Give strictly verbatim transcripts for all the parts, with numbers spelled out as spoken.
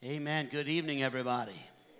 Amen. Good evening, everybody.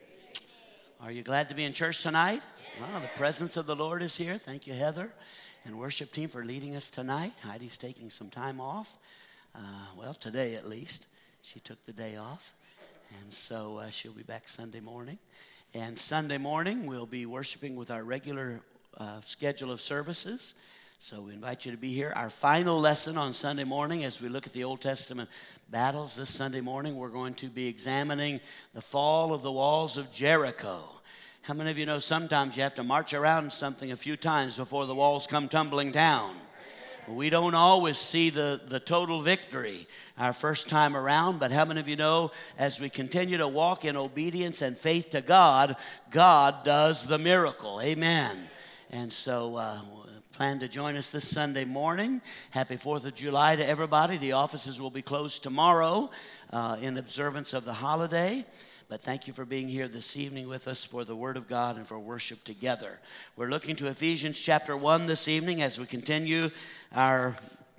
Are you glad to be in church tonight? Well, the presence of the Lord is here. Thank you, Heather and worship team, for leading us tonight. Heidi's taking some time off. Uh, well, today at least. She took the day off. And so uh, she'll be back Sunday morning. And Sunday morning, we'll be worshiping with our regular uh, schedule of services. So we invite you to be here. Our final lesson on Sunday morning, as we look at the Old Testament battles this Sunday morning, we're going to be examining the fall of the walls of Jericho. How many of you know sometimes you have to march around something a few times before the walls come tumbling down? We don't always see the, the total victory our first time around, but how many of you know as we continue to walk in obedience and faith to God, God does the miracle. Amen. And so uh, plan to join us this Sunday morning. Happy fourth of July to everybody. The offices will be closed tomorrow uh, in observance of the holiday. But thank you for being here this evening with us for the Word of God and for worship together. We're looking to Ephesians chapter one this evening as we continue our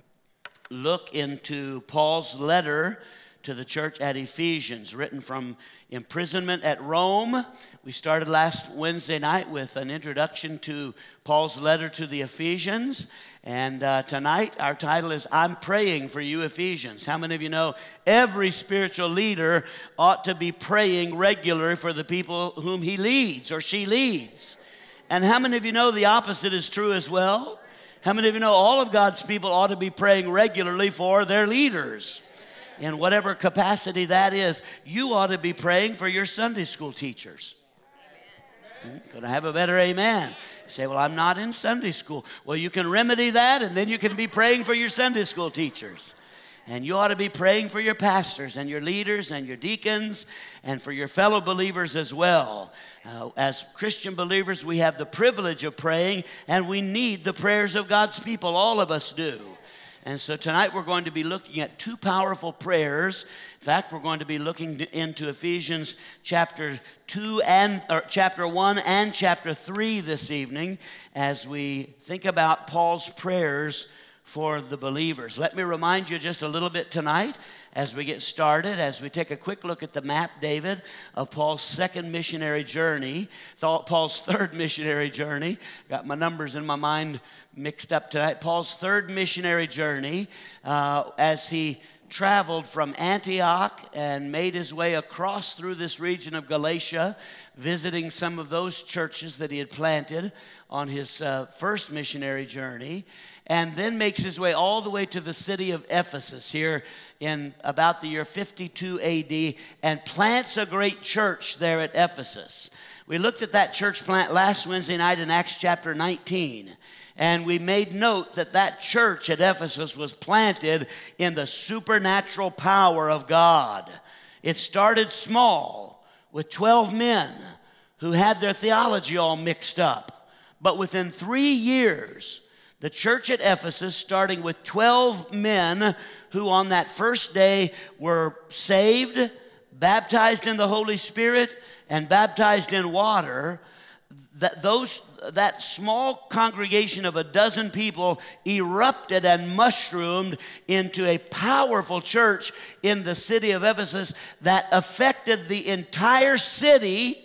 look into Paul's letter to the church at Ephesians, written from imprisonment at Rome. We started last Wednesday night with an introduction to Paul's letter to the Ephesians. And uh, tonight, our title is, I'm Praying for You, Ephesians. How many of you know every spiritual leader ought to be praying regularly for the people whom he leads or she leads? And how many of you know the opposite is true as well? How many of you know all of God's people ought to be praying regularly for their leaders? In whatever capacity that is, you ought to be praying for your Sunday school teachers. Amen. Could I have a better amen? You say, well, I'm not in Sunday school. Well, you can remedy that, and then you can be praying for your Sunday school teachers. And you ought to be praying for your pastors and your leaders and your deacons and for your fellow believers as well. Uh, as Christian believers, we have the privilege of praying, and we need the prayers of God's people. All of us do. And so tonight we're going to be looking at two powerful prayers. In fact, we're going to be looking into Ephesians chapter two and or chapter one and chapter three this evening as we think about Paul's prayers for the believers. Let me remind you just a little bit tonight as we get started, as we take a quick look at the map, David, of Paul's second missionary journey, Paul's third missionary journey. Got my numbers in my mind mixed up tonight. Paul's third missionary journey uh, as he traveled from Antioch and made his way across through this region of Galatia, visiting some of those churches that he had planted on his uh, first missionary journey, and then makes his way all the way to the city of Ephesus here in about the year fifty-two A D and plants a great church there at Ephesus. We looked at that church plant last Wednesday night in Acts chapter nineteen. And we made note that that church at Ephesus was planted in the supernatural power of God. It started small with twelve men who had their theology all mixed up. But within three years, the church at Ephesus, starting with twelve men who on that first day were saved, baptized in the Holy Spirit, and baptized in water, that those that small congregation of a dozen people erupted and mushroomed into a powerful church in the city of Ephesus that affected the entire city.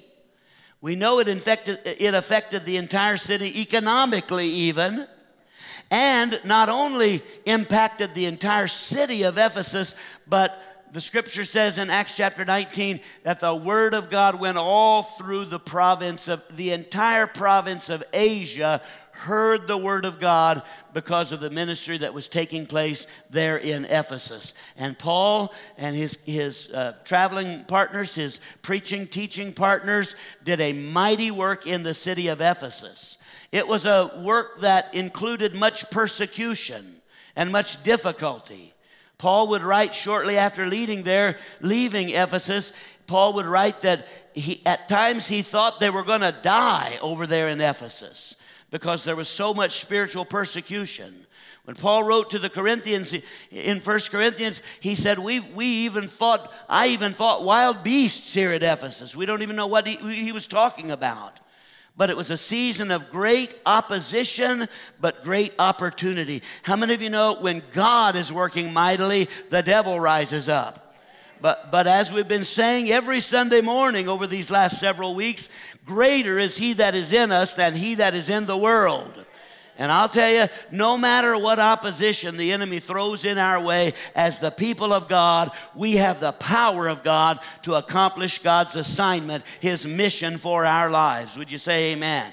We know it infected, it affected the entire city economically even, and not only impacted the entire city of Ephesus, but the scripture says in Acts chapter nineteen that the word of God went all through the province of, the entire province of Asia heard the word of God because of the ministry that was taking place there in Ephesus. And Paul and his, his uh, traveling partners, his preaching, teaching partners, did a mighty work in the city of Ephesus. It was a work that included much persecution and much difficulty. Paul would write shortly after leading there, leaving Ephesus, Paul would write that he, at times he thought they were going to die over there in Ephesus because there was so much spiritual persecution. When Paul wrote to the Corinthians in First Corinthians, he said, we we even fought, I even fought wild beasts here at Ephesus. We don't even know what he, he was talking about. But it was a season of great opposition, but great opportunity. How many of you know when God is working mightily, the devil rises up? But, but as we've been saying every Sunday morning over these last several weeks, greater is he that is in us than he that is in the world. And I'll tell you, no matter what opposition the enemy throws in our way, as the people of God, we have the power of God to accomplish God's assignment, his mission for our lives. Would you say amen?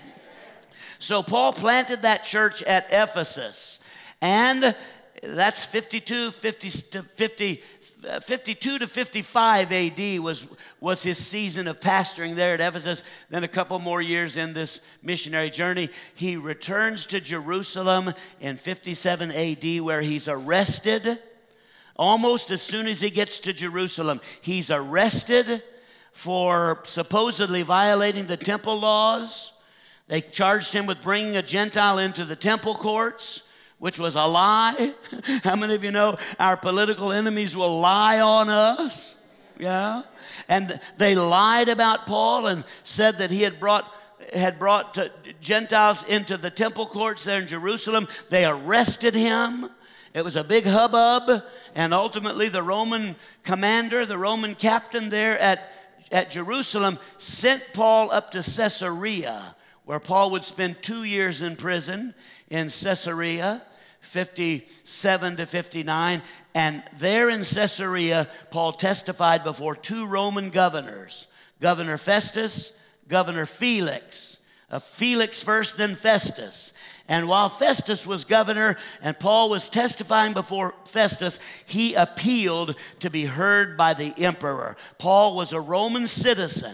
So Paul planted that church at Ephesus, and that's fifty-two, fifty to fifty, fifty-two to fifty-five A D was, was his season of pastoring there at Ephesus. Then a couple more years in this missionary journey, he returns to Jerusalem in fifty-seven A D where he's arrested. Almost as soon as he gets to Jerusalem, he's arrested for supposedly violating the temple laws. They charged him with bringing a Gentile into the temple courts, which was a lie. How many of you know our political enemies will lie on us? Yeah. And they lied about Paul and said that he had brought had brought Gentiles into the temple courts there in Jerusalem. They arrested him. It was a big hubbub. And ultimately the Roman commander, the Roman captain there at, at Jerusalem sent Paul up to Caesarea, where Paul would spend two years in prison in Caesarea, fifty-seven to fifty-nine. And there in Caesarea, Paul testified before two Roman governors, Governor Festus, Governor Felix. Uh, Felix first, then Festus. And while Festus was governor and Paul was testifying before Festus, he appealed to be heard by the emperor. Paul was a Roman citizen.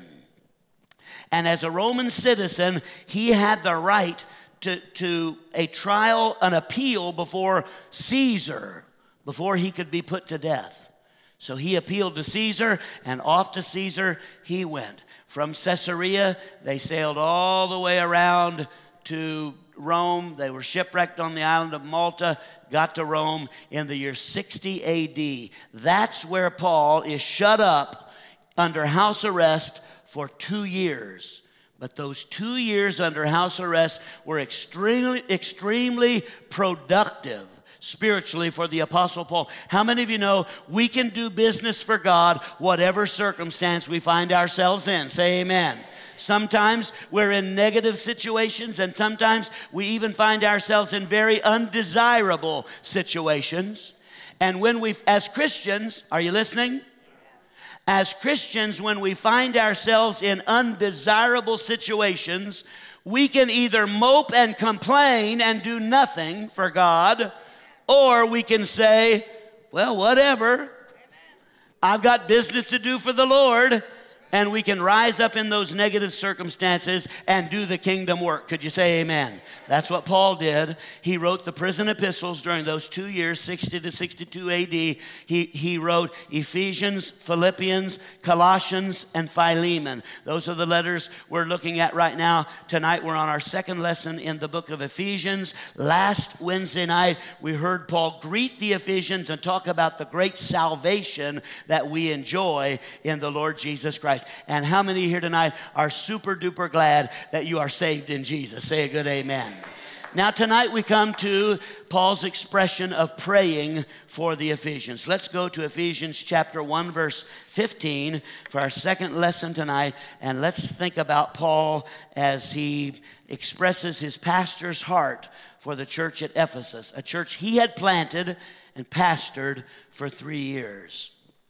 And as a Roman citizen, he had the right to, to a trial, an appeal before Caesar, before he could be put to death. So he appealed to Caesar, and off to Caesar he went. From Caesarea, they sailed all the way around to Rome. They were shipwrecked on the island of Malta, got to Rome in the year sixty A D. That's where Paul is shut up under house arrest for two years. But those two years under house arrest were extremely, extremely productive spiritually for the Apostle Paul. How many of you know we can do business for God whatever circumstance we find ourselves in? Say amen. Sometimes we're in negative situations, and sometimes we even find ourselves in very undesirable situations. And when we, as Christians, are you listening? As Christians, when we find ourselves in undesirable situations, we can either mope and complain and do nothing for God, or we can say, well, whatever. I've got business to do for the Lord. And we can rise up in those negative circumstances and do the kingdom work. Could you say amen? That's what Paul did. He wrote the prison epistles during those two years, sixty to sixty-two A D. He, he wrote Ephesians, Philippians, Colossians, and Philemon. Those are the letters we're looking at right now. Tonight we're on our second lesson in the book of Ephesians. Last Wednesday night we heard Paul greet the Ephesians and talk about the great salvation that we enjoy in the Lord Jesus Christ. And how many here tonight are super duper glad that you are saved in Jesus? Say a good amen. Now tonight we come to Paul's expression of praying for the Ephesians. Let's go to Ephesians chapter one verse fifteen for our second lesson tonight. And let's think about Paul as he expresses his pastor's heart for the church at Ephesus, a church he had planted and pastored for three years.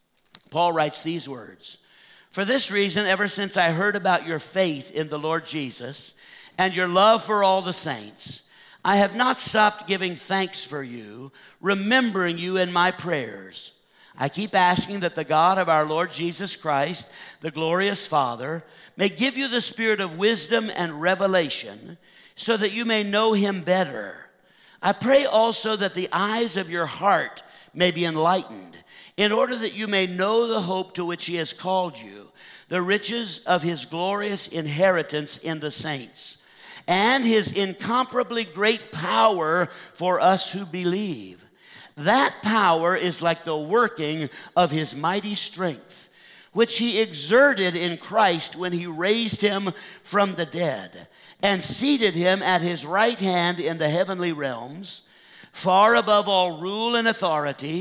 Paul writes these words. For this reason, ever since I heard about your faith in the Lord Jesus and your love for all the saints, I have not stopped giving thanks for you, remembering you in my prayers. I keep asking that the God of our Lord Jesus Christ, the glorious Father, may give you the spirit of wisdom and revelation so that you may know him better. I pray also that the eyes of your heart may be enlightened, in order that you may know the hope to which he has called you, the riches of his glorious inheritance in the saints, and his incomparably great power for us who believe. That power is like the working of his mighty strength, which he exerted in Christ when he raised him from the dead and seated him at his right hand in the heavenly realms, far above all rule and authority,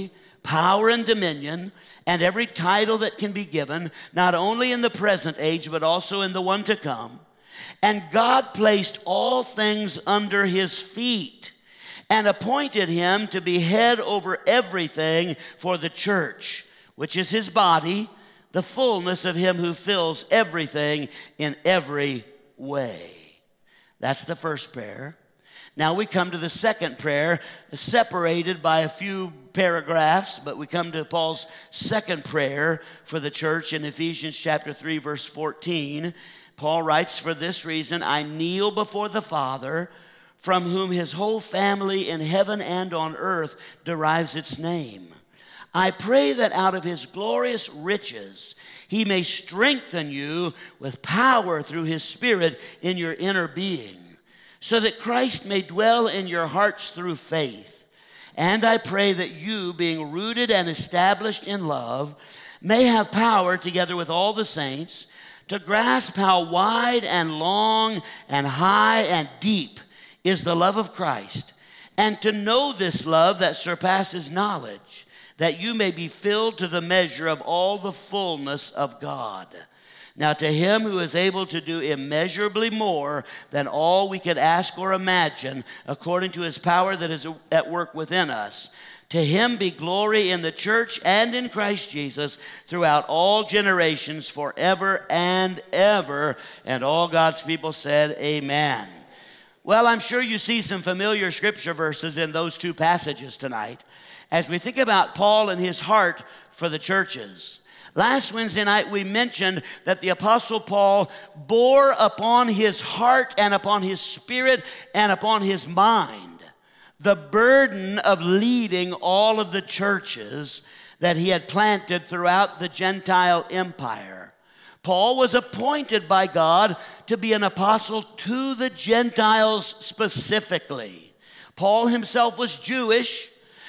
power and dominion, and every title that can be given, not only in the present age, but also in the one to come. And God placed all things under his feet and appointed him to be head over everything for the church, which is his body, the fullness of him who fills everything in every way. That's the first prayer. Now we come to the second prayer, separated by a few paragraphs, but we come to Paul's second prayer for the church in Ephesians chapter three, verse fourteen. Paul writes, "For this reason I kneel before the Father, from whom his whole family in heaven and on earth derives its name. I pray that out of his glorious riches he may strengthen you with power through his Spirit in your inner being, so that Christ may dwell in your hearts through faith. And I pray that you, being rooted and established in love, may have power, together with all the saints, to grasp how wide and long and high and deep is the love of Christ, and to know this love that surpasses knowledge, that you may be filled to the measure of all the fullness of God. Now to him who is able to do immeasurably more than all we could ask or imagine, according to his power that is at work within us, to him be glory in the church and in Christ Jesus throughout all generations, forever and ever." And all God's people said, amen. Well, I'm sure you see some familiar scripture verses in those two passages tonight as we think about Paul and his heart for the churches. Last Wednesday night, we mentioned that the Apostle Paul bore upon his heart and upon his spirit and upon his mind the burden of leading all of the churches that he had planted throughout the Gentile empire. Paul was appointed by God to be an apostle to the Gentiles specifically. Paul himself was Jewish,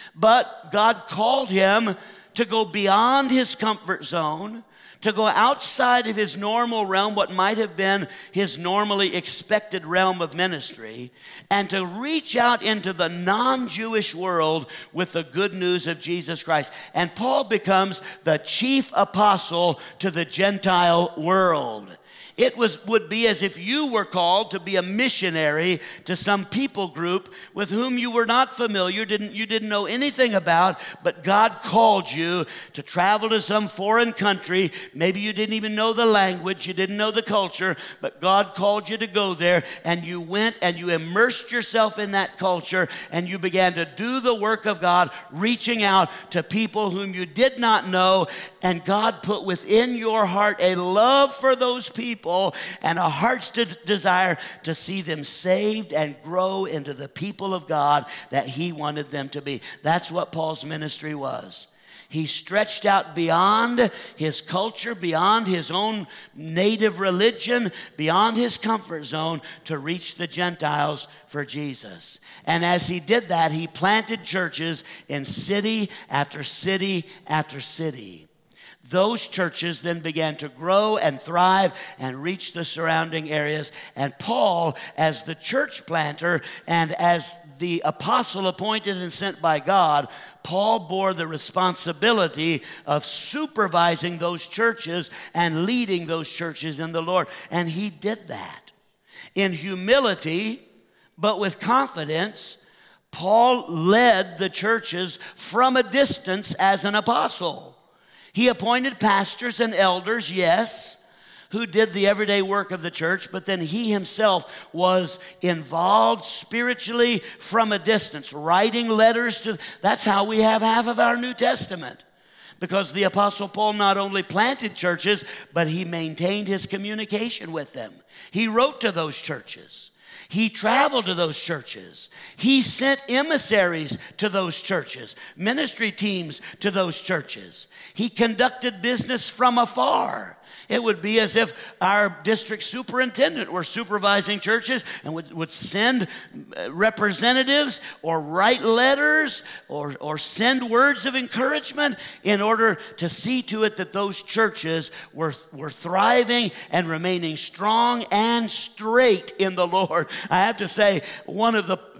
but God called him to go beyond his comfort zone, to go outside of his normal realm, what might have been his normally expected realm of ministry, and to reach out into the non-Jewish world with the good news of Jesus Christ. And Paul becomes the chief apostle to the Gentile world. It was, would be as if you were called to be a missionary to some people group with whom you were not familiar, didn't, you didn't know anything about, but God called you to travel to some foreign country. Maybe you didn't even know the language, you didn't know the culture, but God called you to go there, and you went and you immersed yourself in that culture, and you began to do the work of God, reaching out to people whom you did not know, and God put within your heart a love for those people and a heart's de- desire to see them saved and grow into the people of God that he wanted them to be. That's what Paul's ministry was. He stretched out beyond his culture, beyond his own native religion, beyond his comfort zone to reach the Gentiles for Jesus. And as he did that, he planted churches in city after city after city. Those churches then began to grow and thrive and reach the surrounding areas. And Paul, as the church planter and as the apostle appointed and sent by God, Paul bore the responsibility of supervising those churches and leading those churches in the Lord. And he did that in humility, but with confidence. Paul led the churches from a distance as an apostle. He appointed pastors and elders, yes, who did the everyday work of the church, but then he himself was involved spiritually from a distance, writing letters to, that's how we have half of our New Testament. Because the Apostle Paul not only planted churches, but he maintained his communication with them. He wrote to those churches. He traveled to those churches. He sent emissaries to those churches, ministry teams to those churches. He conducted business from afar. It would be as if our district superintendent were supervising churches and would, would send representatives or write letters or, or send words of encouragement in order to see to it that those churches were, were thriving and remaining strong and straight in the Lord. I have to say, one of the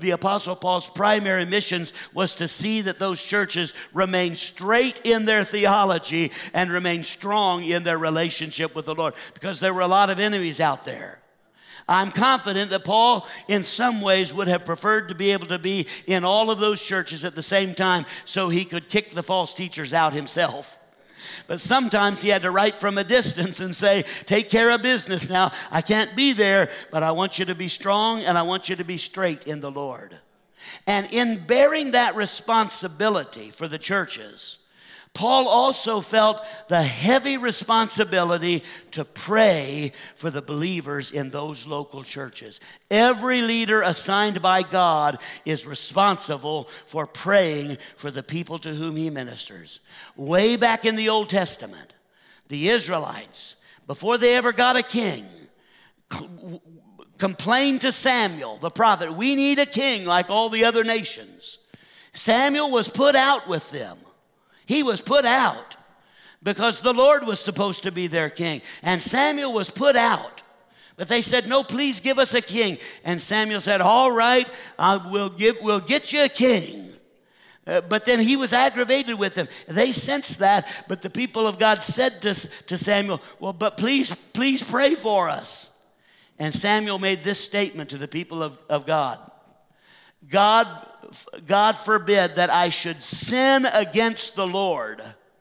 the Apostle Paul's primary missions was to see that those churches remain straight in their theology and remain strong in their relationship with the Lord, because there were a lot of enemies out there. I'm confident that Paul, in some ways, would have preferred to be able to be in all of those churches at the same time so he could kick the false teachers out himself. But sometimes he had to write from a distance and say, take care of business now. I can't be there, but I want you to be strong and I want you to be straight in the Lord. And in bearing that responsibility for the churches, Paul also felt the heavy responsibility to pray for the believers in those local churches. Every leader assigned by God is responsible for praying for the people to whom he ministers. Way back in the Old Testament, the Israelites, before they ever got a king, complained to Samuel, the prophet, we need a king like all the other nations. Samuel was put out with them. He was put out because the Lord was supposed to be their king. And Samuel was put out. But they said, no, please give us a king. And Samuel said, all right, I will give, we'll get you a king. Uh, but then he was aggravated with them. They sensed that, but the people of God said to, to Samuel, well, but please, please pray for us. And Samuel made this statement to the people of, of God. God God forbid that I should sin against the Lord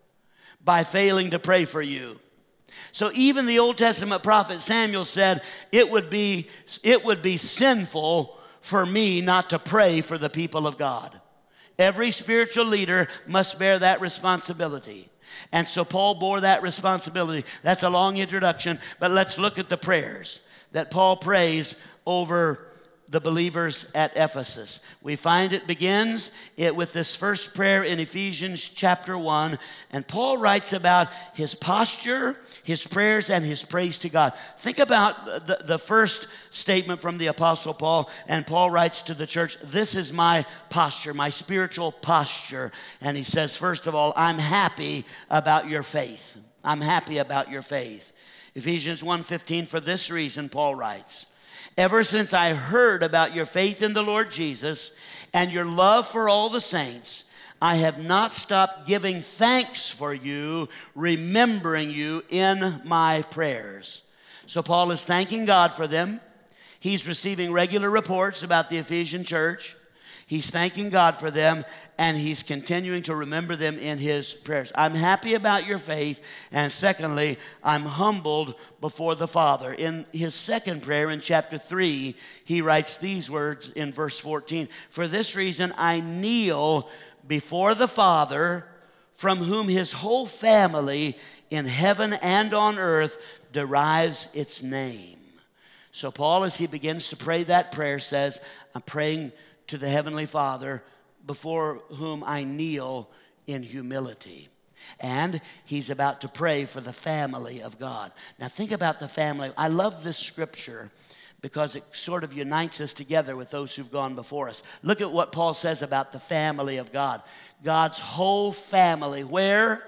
by failing to pray for you. So even the Old Testament prophet Samuel said, it would be, it would be sinful for me not to pray for the people of God. Every spiritual leader must bear that responsibility. And so Paul bore that responsibility. That's a long introduction, but let's look at the prayers that Paul prays over the believers at Ephesus. We find it begins it with this first prayer in Ephesians chapter one. And Paul writes about his posture, his prayers, and his praise to God. Think about the, the first statement from the Apostle Paul. And Paul writes to the church, this is my posture, my spiritual posture. And he says, first of all, I'm happy about your faith. I'm happy about your faith. Ephesians one fifteen, for this reason, Paul writes, ever since I heard about your faith in the Lord Jesus and your love for all the saints, I have not stopped giving thanks for you, remembering you in my prayers. So Paul is thanking God for them. He's receiving regular reports about the Ephesian church. He's thanking God for them, and he's continuing to remember them in his prayers. I'm happy about your faith, and secondly, I'm humbled before the Father. In his second prayer in chapter three, he writes these words in verse fourteen, for this reason I kneel before the Father, from whom his whole family in heaven and on earth derives its name. So Paul, as he begins to pray that prayer, says, I'm praying to the Heavenly Father before whom I kneel in humility. And he's about to pray for the family of God. Now think about the family. I love this scripture because it sort of unites us together with those who've gone before us. Look at what Paul says about the family of God. God's whole family. Where?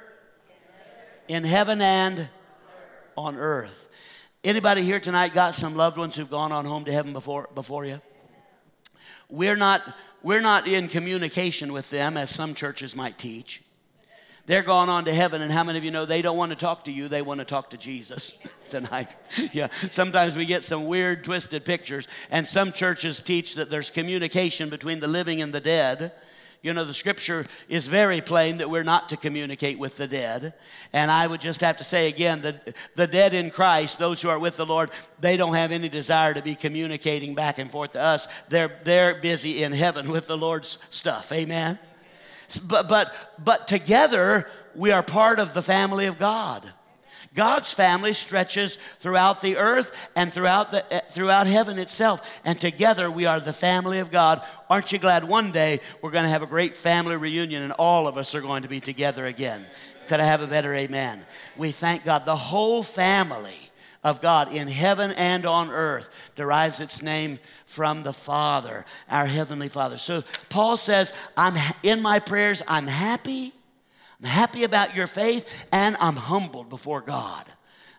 In heaven and on earth. Anybody here tonight got some loved ones who've gone on home to heaven before, before you? We're not, we're not in communication with them, as some churches might teach. They're gone on to heaven, and how many of you know they don't want to talk to you, they want to talk to Jesus tonight? Yeah, sometimes we get some weird, twisted pictures, and some churches teach that there's communication between the living and the dead. You know, the scripture is very plain that we're not to communicate with the dead. And I would just have to say again that the dead in Christ, those who are with the Lord, they don't have any desire to be communicating back and forth to us. They're, they're busy in heaven with the Lord's stuff. Amen? But, but, but together, we are part of the family of God. God's family stretches throughout the earth and throughout the throughout heaven itself. And together we are the family of God. Aren't you glad one day we're going to have a great family reunion and all of us are going to be together again? Could I have a better amen? We thank God. The whole family of God in heaven and on earth derives its name from the Father, our Heavenly Father. So Paul says, I'm in my prayers, I'm happy. I'm happy about your faith, and I'm humbled before God.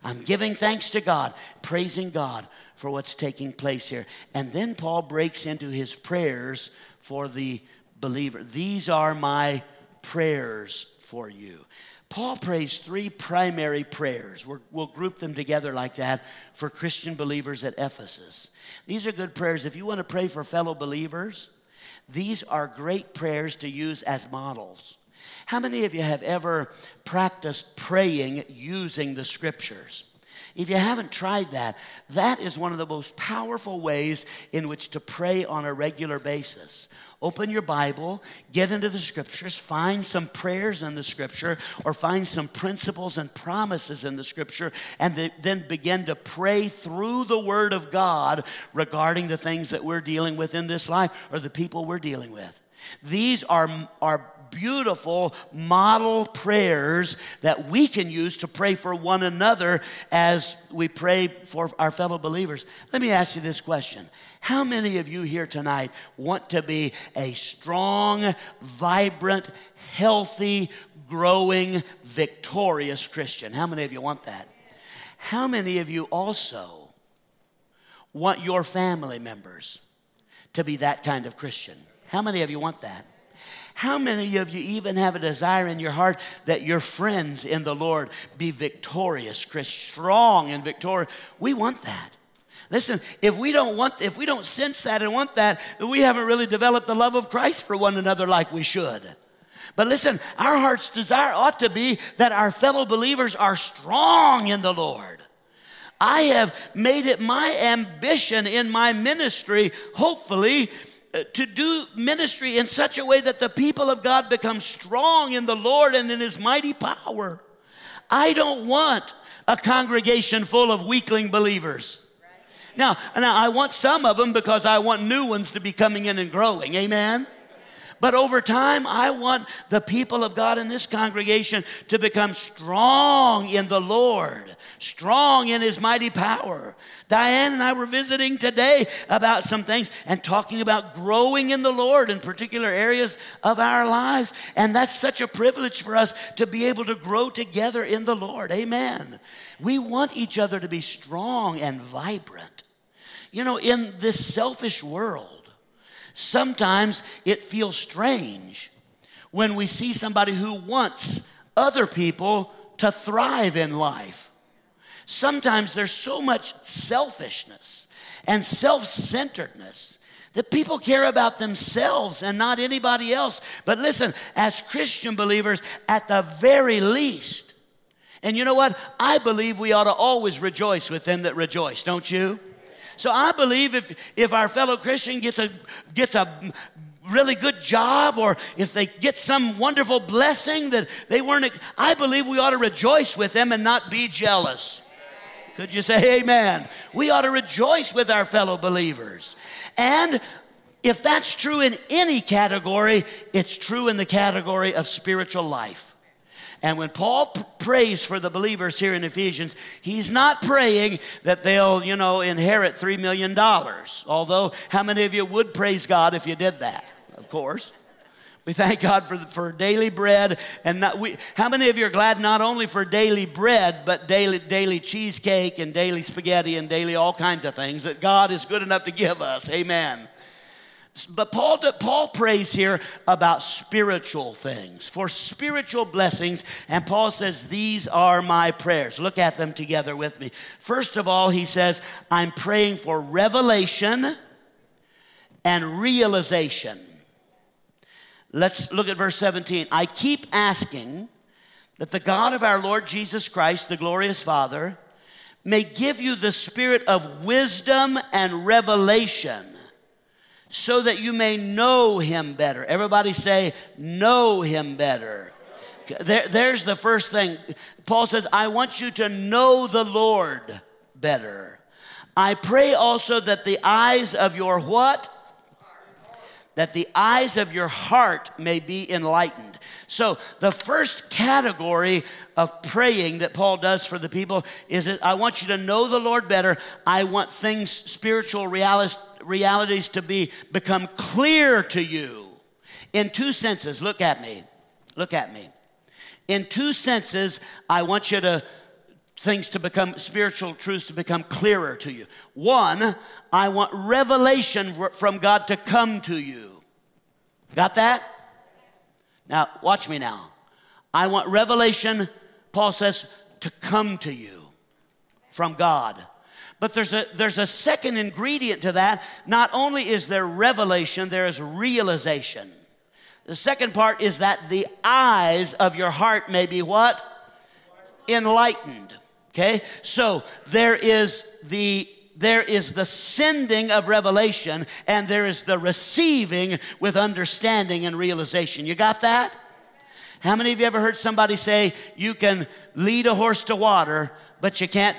I'm giving thanks to God, praising God for what's taking place here. And then Paul breaks into his prayers for the believer. These are my prayers for you. Paul prays three primary prayers. We're, we'll group them together like that for Christian believers at Ephesus. These are good prayers. If you want to pray for fellow believers, these are great prayers to use as models. How many of you have ever practiced praying using the scriptures? If you haven't tried that, that is one of the most powerful ways in which to pray on a regular basis. Open your Bible, get into the scriptures, find some prayers in the scripture, or find some principles and promises in the scripture, and then begin to pray through the Word of God regarding the things that we're dealing with in this life or the people we're dealing with. These are, are beautiful model prayers that we can use to pray for one another as we pray for our fellow believers. Let me ask you this question. How many of you here tonight want to be a strong, vibrant, healthy, growing, victorious Christian? How many of you want that? How many of you also want your family members to be that kind of Christian? How many of you want that? How many of you even have a desire in your heart that your friends in the Lord be victorious, strong and victorious? We want that. Listen, if we don't want, if we don't sense that and want that, we haven't really developed the love of Christ for one another like we should. But listen, our heart's desire ought to be that our fellow believers are strong in the Lord. I have made it my ambition in my ministry, hopefully, to do ministry in such a way that the people of God become strong in the Lord and in His mighty power. I don't want a congregation full of weakling believers. Now, now, I want some of them because I want new ones to be coming in and growing. Amen? But over time, I want the people of God in this congregation to become strong in the Lord, strong in His mighty power. Diane and I were visiting today about some things and talking about growing in the Lord in particular areas of our lives. And that's such a privilege for us to be able to grow together in the Lord. Amen. We want each other to be strong and vibrant. You know, in this selfish world, sometimes it feels strange when we see somebody who wants other people to thrive in life. Sometimes there's so much selfishness and self-centeredness that people care about themselves and not anybody else. But listen, as Christian believers, at the very least, and you know what? I believe we ought to always rejoice with them that rejoice, don't you? So I believe if, if our fellow Christian gets a, gets a really good job, or if they get some wonderful blessing that they weren't, I believe we ought to rejoice with them and not be jealous. Could you say amen? We ought to rejoice with our fellow believers. And if that's true in any category, it's true in the category of spiritual life. And when Paul p- prays for the believers here in Ephesians, he's not praying that they'll, you know, inherit three million dollars. Although, how many of you would praise God if you did that? Of course. We thank God for, for daily bread. And not, we, how many of you are glad not only for daily bread, but daily, daily cheesecake and daily spaghetti and daily all kinds of things that God is good enough to give us? Amen. But Paul, Paul prays here about spiritual things, for spiritual blessings. And Paul says, these are my prayers. Look at them together with me. First of all, he says, I'm praying for revelation and realization. Let's look at verse seventeen. I keep asking that the God of our Lord Jesus Christ, the glorious Father, may give you the spirit of wisdom and revelation, so that you may know Him better. Everybody say, know Him better. There, there's the first thing. Paul says, I want you to know the Lord better. I pray also that the eyes of your what? That the eyes of your heart may be enlightened. So the first category of praying that Paul does for the people is that I want you to know the Lord better. I want things, spiritual realities, realities to be become clear to you. In two senses, look at me. Look at me. In two senses, I want you to things to become, spiritual truths to become clearer to you. One, I want revelation from God to come to you. Got that? Now, watch me now. I want revelation, Paul says, to come to you from God. But there's a, there's a second ingredient to that. Not only is there revelation, there is realization. The second part is that the eyes of your heart may be what? Enlightened. Okay? So there is the there is the sending of revelation, and there is the receiving with understanding and realization. You got that? How many of you ever heard somebody say, you can lead a horse to water, but you can't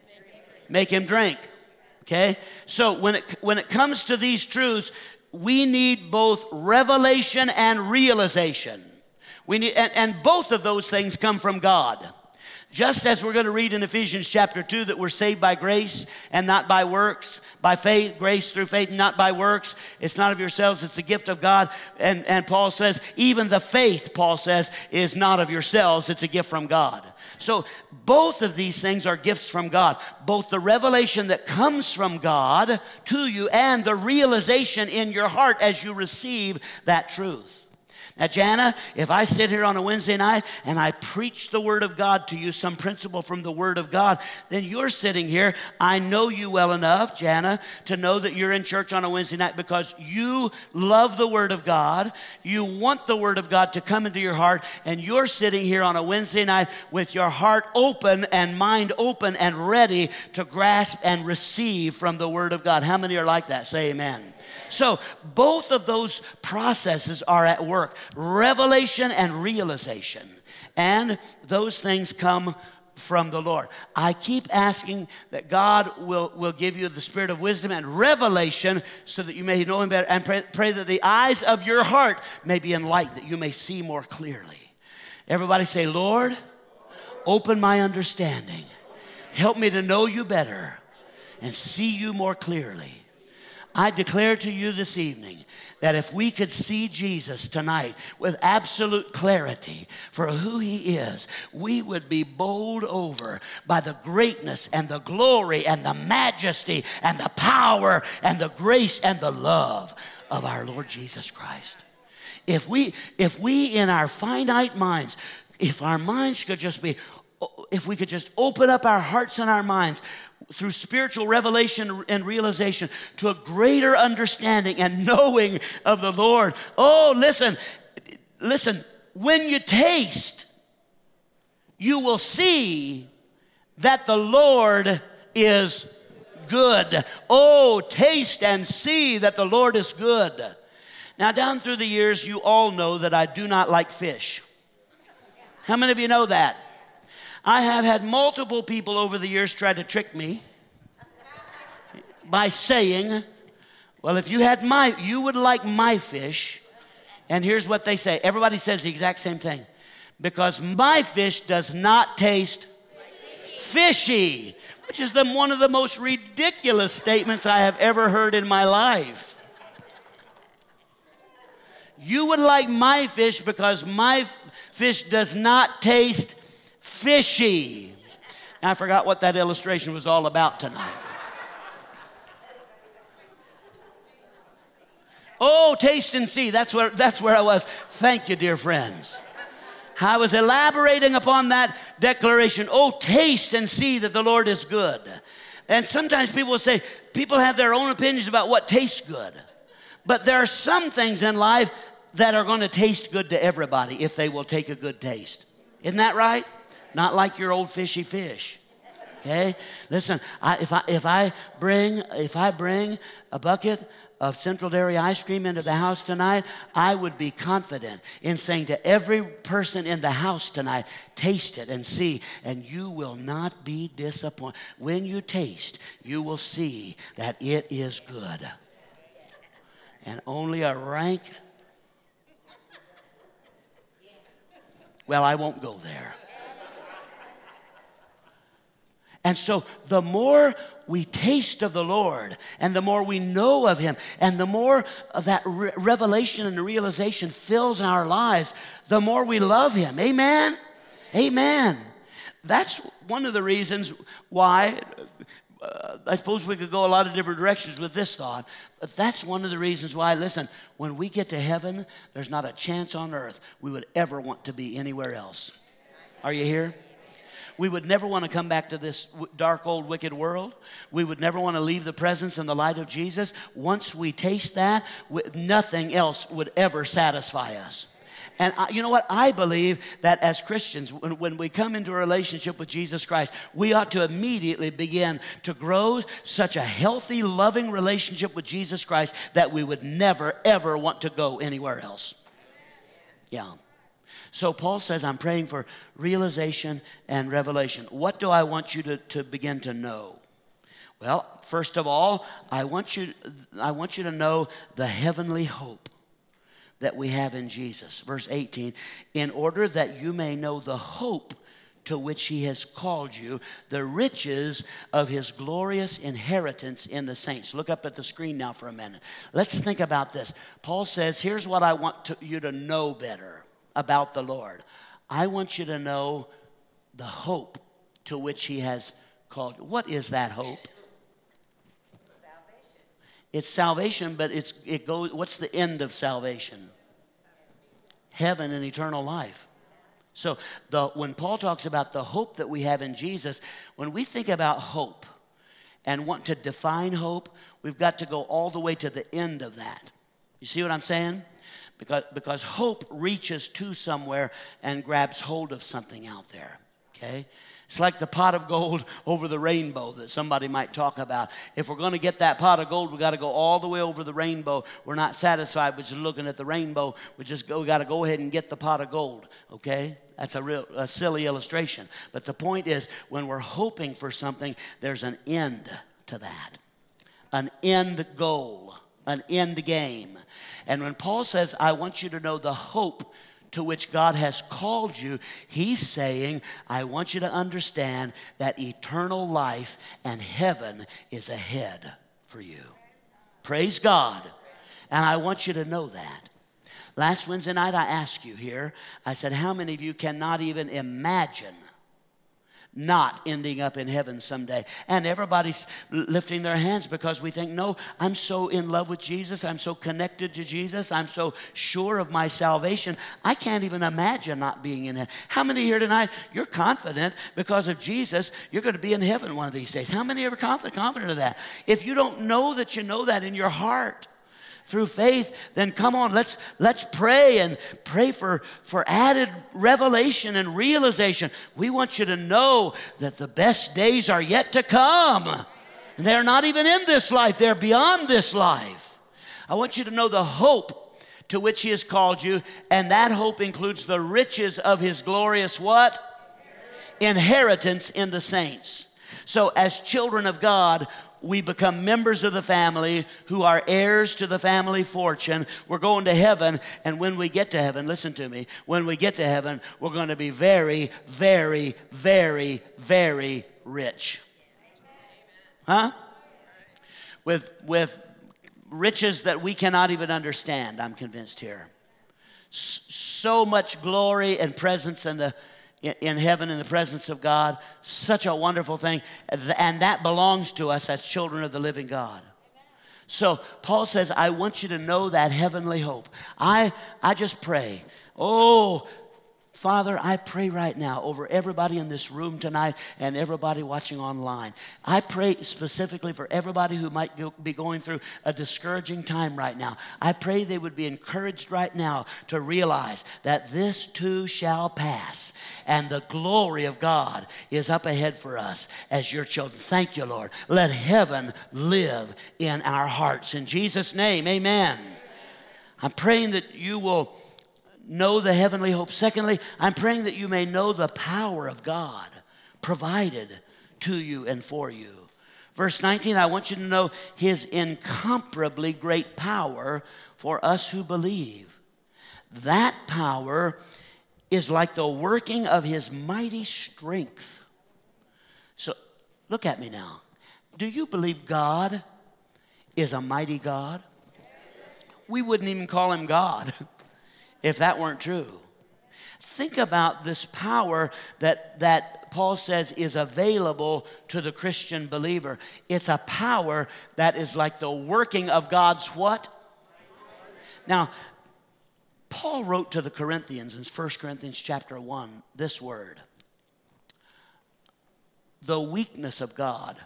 make him drink? Okay? So when it when it comes to these truths, we need both revelation and realization. We need, and, and both of those things come from God. Just as we're going to read in Ephesians chapter two that we're saved by grace and not by works, by faith, grace through faith, not by works. It's not of yourselves, it's a gift of God. And, and Paul says, even the faith, Paul says, is not of yourselves, it's a gift from God. So both of these things are gifts from God. Both the revelation that comes from God to you and the realization in your heart as you receive that truth. Now, Jana, if I sit here on a Wednesday night and I preach the Word of God to you, some principle from the Word of God, then you're sitting here. I know you well enough, Jana, to know that you're in church on a Wednesday night because you love the Word of God. You want the Word of God to come into your heart, and you're sitting here on a Wednesday night with your heart open and mind open and ready to grasp and receive from the Word of God. How many are like that? Say amen. So both of those processes are at work, revelation and realization. And those things come from the Lord. I keep asking that God will, will give you the spirit of wisdom and revelation so that you may know Him better, and pray, pray that the eyes of your heart may be enlightened, that you may see more clearly. Everybody say, Lord, open my understanding. Help me to know you better and see you more clearly. I declare to you this evening that if we could see Jesus tonight with absolute clarity for who He is, we would be bowled over by the greatness and the glory and the majesty and the power and the grace and the love of our Lord Jesus Christ. If we, if we in our finite minds, if our minds could just be, if we could just open up our hearts and our minds through spiritual revelation and realization to a greater understanding and knowing of the Lord. Oh, listen, listen, when you taste, you will see that the Lord is good. Oh, taste and see that the Lord is good. Now, down through the years, you all know that I do not like fish. How many of you know that? I have had multiple people over the years try to trick me by saying, well, if you had my, you would like my fish. And here's what they say. Everybody says the exact same thing. Because my fish does not taste fishy, which is the, one of the most ridiculous statements I have ever heard in my life. You would like my fish because my fish does not taste fishy. I forgot what that illustration was all about tonight. Oh, taste and see. That's where, that's where I was. Thank you, dear friends. I was elaborating upon that declaration. Oh, taste and see that the Lord is good. And sometimes people will say, people have their own opinions about what tastes good. But there are some things in life that are going to taste good to everybody if they will take a good taste. Isn't that right? Not like your old fishy fish. Okay? Listen, I, if I if I bring if I bring a bucket of Central Dairy ice cream into the house tonight, I would be confident in saying to every person in the house tonight, taste it and see, and you will not be disappointed. When you taste, you will see that it is good. And only a rank, well, I won't go there. And so the more we taste of the Lord and the more we know of Him and the more of that re- revelation and realization fills our lives, the more we love Him. Amen? Amen. That's one of the reasons why, uh, I suppose we could go a lot of different directions with this thought, but that's one of the reasons why, listen, when we get to heaven, there's not a chance on earth we would ever want to be anywhere else. Are you here? We would never want to come back to this dark, old, wicked world. We would never want to leave the presence and the light of Jesus. Once we taste that, nothing else would ever satisfy us. And I, you know what? I believe that as Christians, when, when we come into a relationship with Jesus Christ, we ought to immediately begin to grow such a healthy, loving relationship with Jesus Christ that we would never, ever want to go anywhere else. Yeah. So Paul says, I'm praying for realization and revelation. What do I want you to, to begin to know? Well, first of all, I want you, I want you to know the heavenly hope that we have in Jesus. Verse eighteen, in order that you may know the hope to which he has called you, the riches of his glorious inheritance in the saints. Look up at the screen now for a minute. Let's think about this. Paul says, here's what I want to, you to know better about the Lord. I want you to know the hope to which he has called you. What is that hope? It's salvation, but it's it goes. What's the end of salvation? Heaven and eternal life. So the, when Paul talks about the hope that we have in Jesus, when we think about hope and want to define hope, we've got to go all the way to the end of that. You see what I'm saying? Because, because hope reaches to somewhere and grabs hold of something out there, okay? It's like the pot of gold over the rainbow that somebody might talk about. If we're going to get that pot of gold, we got to go all the way over the rainbow. We're not satisfied with just looking at the rainbow. We just go, we got to go ahead and get the pot of gold, okay? That's a real a silly illustration. But the point is, when we're hoping for something, there's an end to that. An end goal, an end game. And when Paul says, I want you to know the hope to which God has called you, he's saying, I want you to understand that eternal life and heaven is ahead for you. Praise God. And I want you to know that. Last Wednesday night, I asked you here, I said, how many of you cannot even imagine not ending up in heaven someday? And everybody's lifting their hands because we think, no, I'm so in love with Jesus. I'm so connected to Jesus. I'm so sure of my salvation. I can't even imagine not being in heaven. How many here tonight, you're confident because of Jesus, you're going to be in heaven one of these days? How many are confident, confident of that? If you don't know that you know that in your heart, through faith, then come on, let's let's pray and pray for, for added revelation and realization. We want you to know that the best days are yet to come. And they're not even in this life, they're beyond this life. I want you to know the hope to which he has called you, and that hope includes the riches of his glorious what? Inheritance in the saints. So as children of God, we become members of the family who are heirs to the family fortune. We're going to heaven, and when we get to heaven, listen to me, when we get to heaven, we're going to be very, very, very, very rich. Huh? With, with riches that we cannot even understand, I'm convinced here. So much glory and presence in the in heaven, in the presence of God. Such a wonderful thing. And that belongs to us as children of the living God. So Paul says, I want you to know that heavenly hope. I, I just pray. Oh, Father, I pray right now over everybody in this room tonight and everybody watching online. I pray specifically for everybody who might go, be going through a discouraging time right now. I pray they would be encouraged right now to realize that this too shall pass and the glory of God is up ahead for us as your children. Thank you, Lord. Let heaven live in our hearts. In Jesus' name, amen. I'm praying that you will know the heavenly hope. Secondly, I'm praying that you may know the power of God provided to you and for you. Verse nineteen, I want you to know his incomparably great power for us who believe. That power is like the working of his mighty strength. So look at me now. Do you believe God is a mighty God? We wouldn't even call him God if that weren't true. think about this power that, that Paul says is available to the Christian believer. It's a power that is like the working of God's what? Now, Paul wrote to the Corinthians in First Corinthians chapter one this word. The weakness of God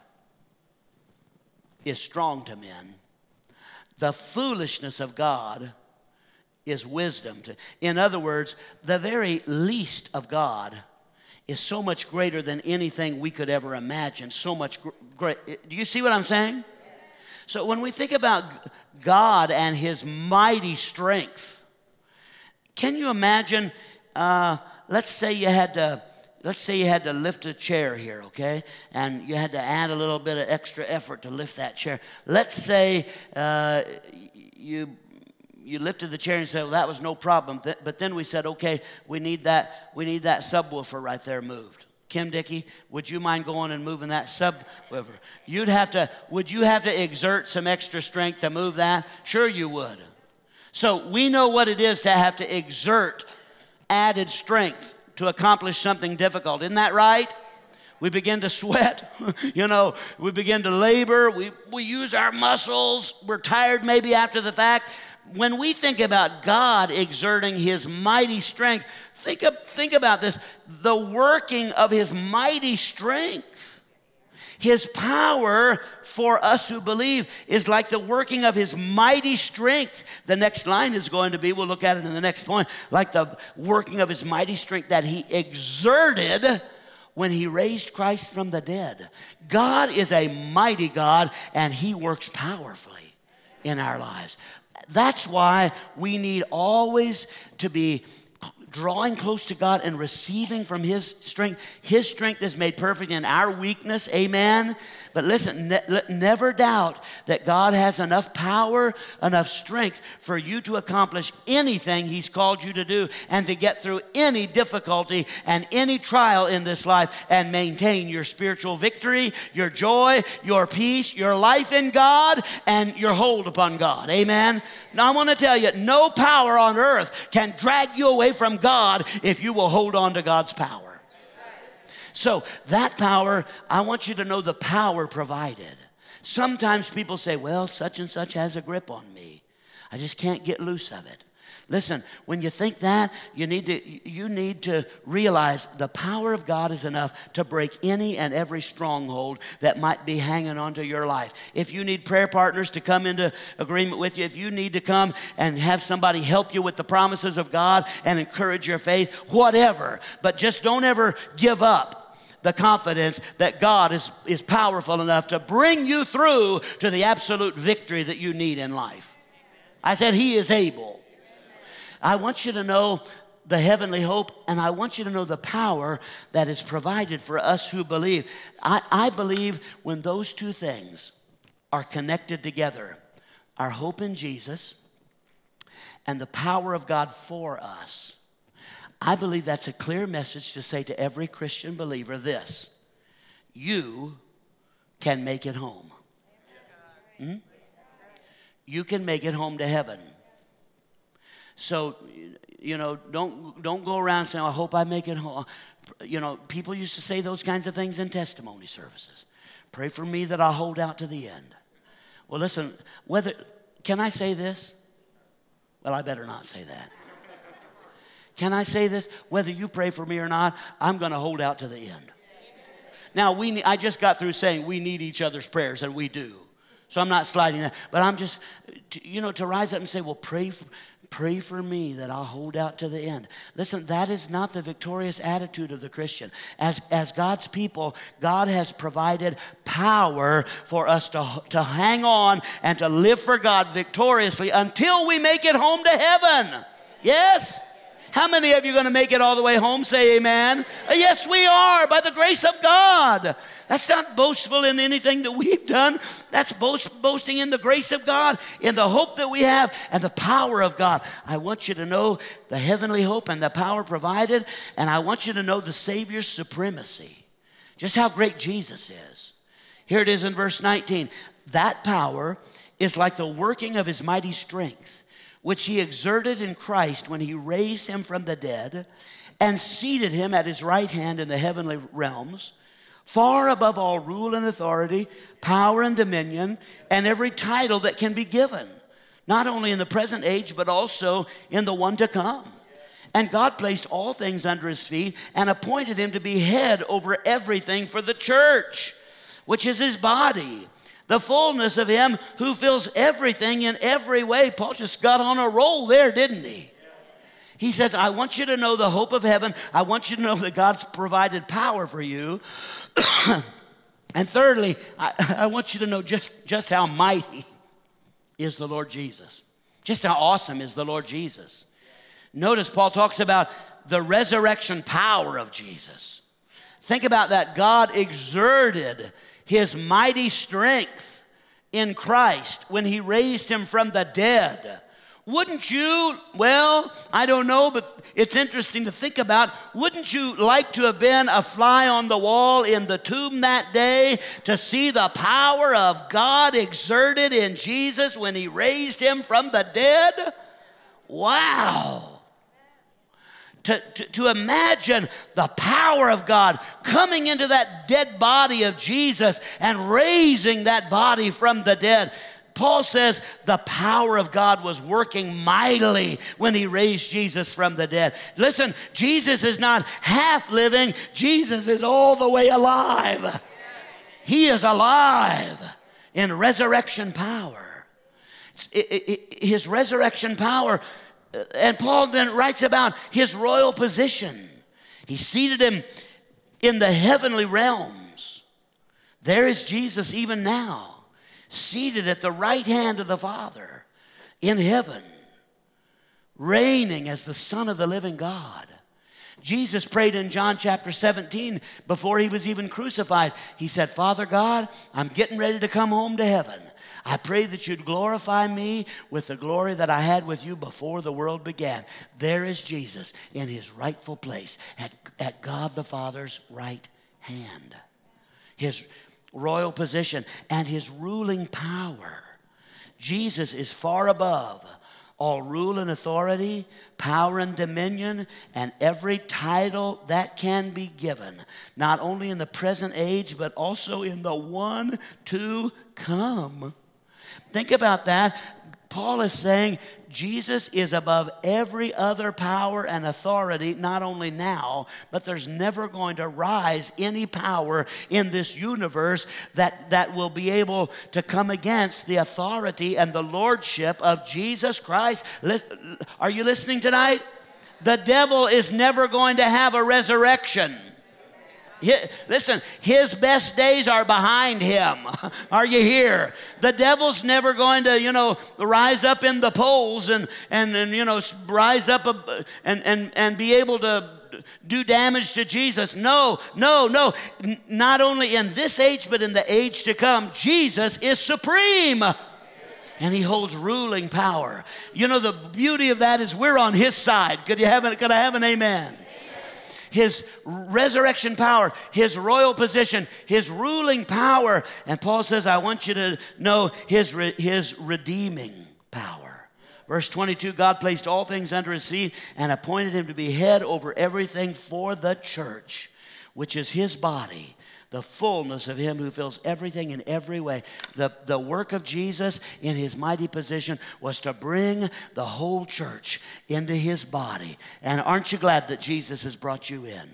is strong to men. The foolishness of God is wisdom. To, in other words, the very least of God is so much greater than anything we could ever imagine. So much great. Do you see what I'm saying? So when we think about God and his mighty strength, can you imagine, uh, let's say you had to, let's say you had to lift a chair here, okay? And you had to add a little bit of extra effort to lift that chair. Let's say uh, you you lifted the chair and said, well, that was no problem. But then we said, okay, we need that, we need that subwoofer right there moved. Kim Dickey, would you mind going and moving that subwoofer? You'd have to, would you have to exert some extra strength to move that? Sure you would. So we know what it is to have to exert added strength to accomplish something difficult. Isn't that right? We begin to sweat, you know, we begin to labor, we, we use our muscles, we're tired maybe after the fact. When we think about God exerting his mighty strength, think, of, think about this, the working of his mighty strength. His power for us who believe is like the working of his mighty strength. The next line is going to be, we'll look at it in the next point, like the working of his mighty strength that he exerted when he raised Christ from the dead. God is a mighty God, and he works powerfully in our lives. That's why we need always to be drawing close to God and receiving from his strength. His strength is made perfect in our weakness, amen? But listen, ne- never doubt that God has enough power, enough strength for you to accomplish anything he's called you to do and to get through any difficulty and any trial in this life and maintain your spiritual victory, your joy, your peace, your life in God, and your hold upon God, amen? Now I want to tell you, no power on earth can drag you away from God if you will hold on to God's power. So that power, I want you to know the power provided. Sometimes people say, well, such and such has a grip on me. I just can't get loose of it. Listen, when you think that, you need to you need to realize the power of God is enough to break any and every stronghold that might be hanging onto your life. If you need prayer partners to come into agreement with you, if you need to come and have somebody help you with the promises of God and encourage your faith, whatever. But just don't ever give up the confidence that God is, is powerful enough to bring you through to the absolute victory that you need in life. I said he is able. I want you to know the heavenly hope, and I want you to know the power that is provided for us who believe. I, I believe when those two things are connected together, our hope in Jesus and the power of God for us, I believe that's a clear message to say to every Christian believer this: you can make it home. Hmm? You can make it home to heaven. So, you know, don't don't go around saying, I hope I make it home. You know, people used to say those kinds of things in testimony services. Pray for me that I'll hold out to the end. Well, listen, whether, can I say this? Well, I better not say that. Can I say this? Whether you pray for me or not, I'm going to hold out to the end. Now, we I just got through saying we need each other's prayers, and we do. So I'm not sliding that. But I'm just, you know, to rise up and say, well, pray for, pray for me that I'll hold out to the end. Listen, that is not the victorious attitude of the Christian. As, as God's people, God has provided power for us to, to hang on and to live for God victoriously until we make it home to heaven. Yes? How many of you are going to make it all the way home? Say amen. Yes, we are, by the grace of God. That's not boastful in anything that we've done. That's boast, boasting in the grace of God, in the hope that we have, and the power of God. I want you to know the heavenly hope and the power provided, and I want you to know the Savior's supremacy, just how great Jesus is. Here it is in verse nineteen. That power is like the working of his mighty strength, which he exerted in Christ when he raised him from the dead and seated him at his right hand in the heavenly realms, far above all rule and authority, power and dominion, and every title that can be given, not only in the present age, but also in the one to come. And God placed all things under his feet and appointed him to be head over everything for the church, which is his body, the fullness of him who fills everything in every way. Paul just got on a roll there, didn't he? He says, I want you to know the hope of heaven. I want you to know that God's provided power for you. And thirdly, I, I want you to know just, just how mighty is the Lord Jesus. Just how awesome is the Lord Jesus. Notice Paul talks about the resurrection power of Jesus. Think about that. God exerted his mighty strength in Christ when he raised him from the dead. Wouldn't you, well, I don't know, but it's interesting to think about. Wouldn't you like to have been a fly on the wall in the tomb that day to see the power of God exerted in Jesus when he raised him from the dead? Wow. To, to, to imagine the power of God coming into that dead body of Jesus and raising that body from the dead. Paul says the power of God was working mightily when he raised Jesus from the dead. Listen, Jesus is not half living. Jesus is all the way alive. He is alive in resurrection power. It, it, it, his resurrection power. And Paul then writes about his royal position. He seated him in the heavenly realms. There is Jesus even now, seated at the right hand of the Father in heaven, reigning as the Son of the living God. Jesus prayed in John chapter seventeen before he was even crucified. He said, Father God, I'm getting ready to come home to heaven. I pray that you'd glorify me with the glory that I had with you before the world began. There is Jesus in his rightful place at, at God the Father's right hand. His royal position and his ruling power. Jesus is far above all rule and authority, power and dominion, and every title that can be given, not only in the present age, but also in the one to come. Think about that. Paul is saying Jesus is above every other power and authority, not only now, but there's never going to rise any power in this universe that, that will be able to come against the authority and the lordship of Jesus Christ. Are you listening tonight? The devil is never going to have a resurrection. He, listen, his best days are behind him. Are you here? The devil's never going to, you know, rise up in the polls and, and, and you know, rise up a, and, and, and be able to do damage to Jesus. No, no, no. N- not only in this age, but in the age to come, Jesus is supreme. And he holds ruling power. You know, the beauty of that is we're on his side. Could you have an, could I have an amen? His resurrection power, his royal position, his ruling power. And Paul says, I want you to know his, re- his redeeming power. Verse twenty-two, God placed all things under his feet and appointed him to be head over everything for the church, which is his body, the fullness of him who fills everything in every way. The, the work of Jesus in his mighty position was to bring the whole church into his body. And aren't you glad that Jesus has brought you in?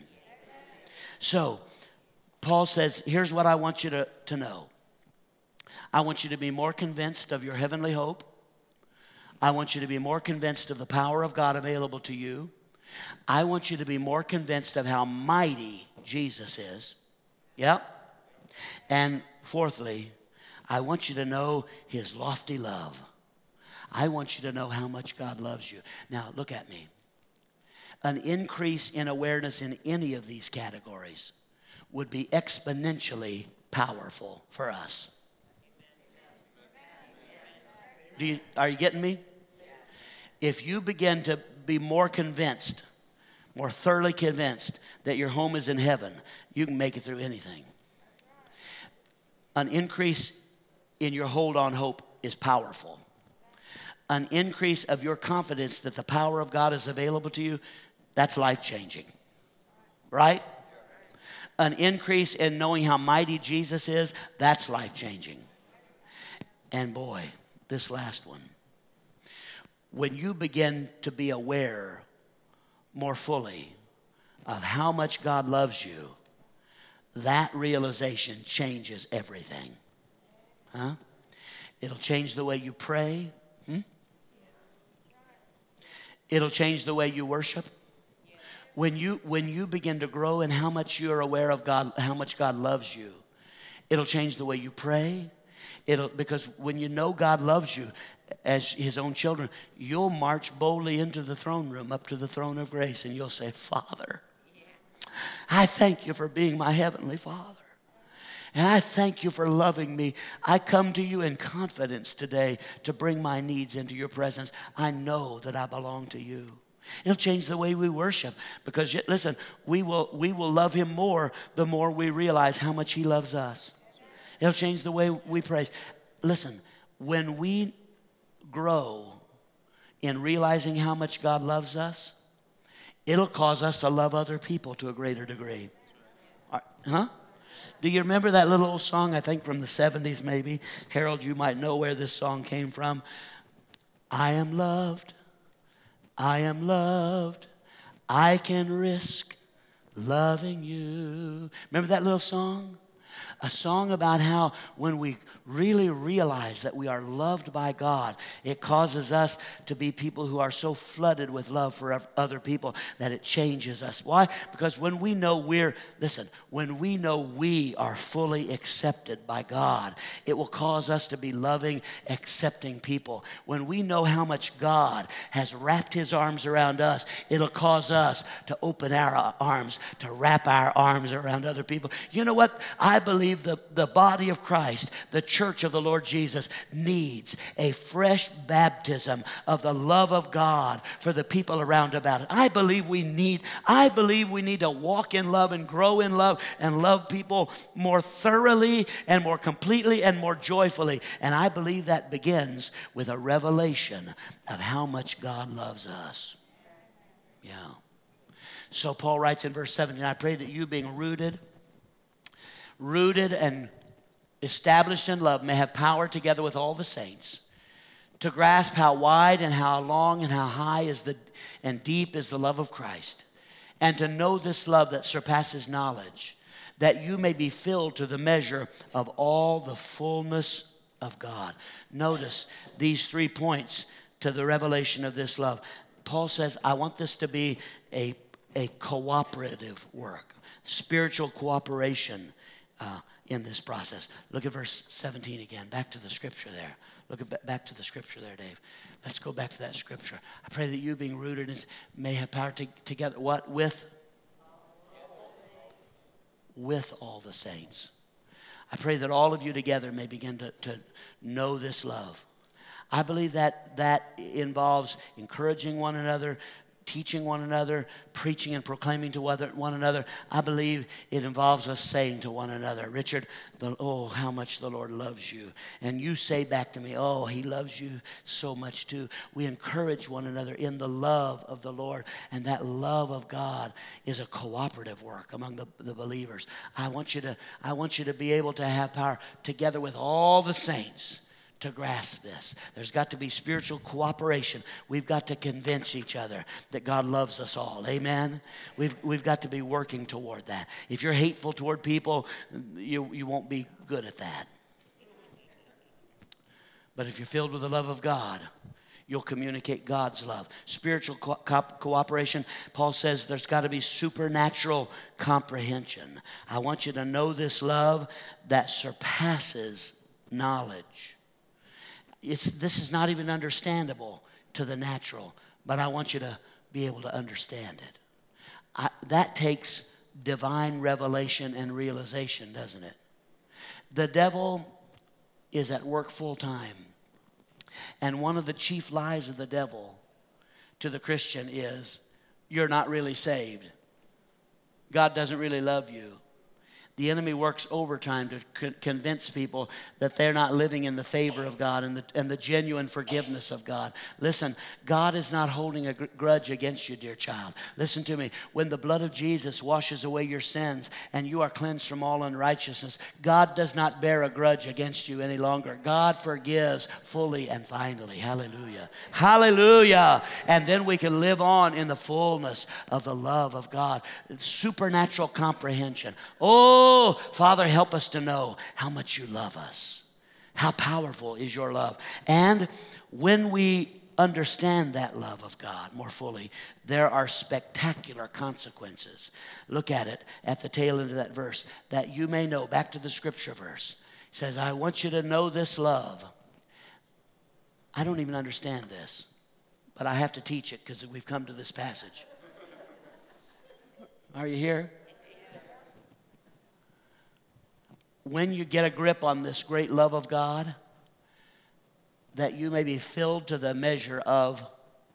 So, Paul says, here's what I want you to, to know. I want you to be more convinced of your heavenly hope. I want you to be more convinced of the power of God available to you. I want you to be more convinced of how mighty Jesus is. Yep. And fourthly, I want you to know his lofty love. I want you to know how much God loves you. Now, look at me. An increase in awareness in any of these categories would be exponentially powerful for us. Do you, are you getting me? If you begin to be more convinced, more thoroughly convinced that your home is in heaven, you can make it through anything. An increase in your hold on hope is powerful. An increase of your confidence that the power of God is available to you That's life-changing, right? An increase in knowing how mighty Jesus is, that's life-changing. And boy, this last one. When you begin to be aware more fully of how much God loves you, that realization changes everything. Huh? It'll change the way you pray. Hmm? It'll change the way you worship. When you, when you begin to grow in how much you're aware of God, how much God loves you, it'll change the way you pray. It'll, because when you know God loves you as his own children, you'll march boldly into the throne room, up to the throne of grace, and you'll say, Father, I thank you for being my heavenly Father. And I thank you for loving me. I come to you in confidence today to bring my needs into your presence. I know that I belong to you. It'll change the way we worship because, listen, we will, we will love him more the more we realize how much he loves us. It'll change the way we praise. Listen, when we grow in realizing how much God loves us, it'll cause us to love other people to a greater degree. Huh? Do you remember that little old song, I think from the seventies maybe? Harold, you might know where this song came from. I am loved. I am loved. I can risk loving you. Remember that little song? A song about how when we really realize that we are loved by God, it causes us to be people who are so flooded with love for other people that it changes us. Why? Because when we know we're, listen, when we know we are fully accepted by God, it will cause us to be loving, accepting people. When we know how much God has wrapped his arms around us, it'll cause us to open our arms, to wrap our arms around other people. You know what? I believe the, the body of Christ, the church of the Lord Jesus, needs a fresh baptism of the love of God for the people around about it. I believe we need, I believe we need to walk in love and grow in love and love people more thoroughly and more completely and more joyfully. And I believe that begins with a revelation of how much God loves us. Yeah. So Paul writes in verse seventeen, I pray that you being rooted, rooted and established in love may have power together with all the saints to grasp how wide and how long and how high is the and deep is the love of Christ, and to know this love that surpasses knowledge, that you may be filled to the measure of all the fullness of God. Notice these three points to the revelation of this love. Paul says, I want this to be a, a cooperative work, spiritual cooperation uh, in this process. Look at verse seventeen again. Back to the scripture there. Look at back to the scripture there, Dave. Let's go back to that scripture. I pray that you, being rooted in, may have power to, together. What? With? With all the saints. I pray that all of you together may begin to, to know this love. I believe that that involves encouraging one another, teaching one another, preaching and proclaiming to one another. I believe it involves us saying to one another, Richard, the, oh, how much the Lord loves you. And you say back to me, oh, he loves you so much too. We encourage one another in the love of the Lord. And that love of God is a cooperative work among the, the believers. I want you to, I want you to be able to have power together with all the saints to grasp this. There's got to be spiritual cooperation. We've got to convince each other that God loves us all. Amen? We've, we've got to be working toward that. If you're hateful toward people, you, you won't be good at that. But if you're filled with the love of God, you'll communicate God's love. Spiritual co- co- cooperation, Paul says there's got to be supernatural comprehension. I want you to know this love that surpasses knowledge. It's, this is not even understandable to the natural, but I want you to be able to understand it. I, that takes divine revelation and realization, doesn't it? The devil is at work full time. And one of the chief lies of the devil to the Christian is, you're not really saved. God doesn't really love you. The enemy works overtime to co- convince people that they're not living in the favor of God and the, and the genuine forgiveness of God. Listen, God is not holding a gr- grudge against you, dear child. Listen to me. When the blood of Jesus washes away your sins and you are cleansed from all unrighteousness, God does not bear a grudge against you any longer. God forgives fully and finally. Hallelujah. Hallelujah. And then we can live on in the fullness of the love of God. Supernatural comprehension. Oh, Oh, Father, help us to know how much you love us. How powerful is your love. And when we understand that love of God more fully, there are spectacular consequences. Look at it at the tail end of that verse. That you may know, back to the scripture verse. It says, I want you to know this love. I don't even understand this, but I have to teach it because we've come to this passage. Are you here? When you get a grip on this great love of God, that you may be filled to the measure of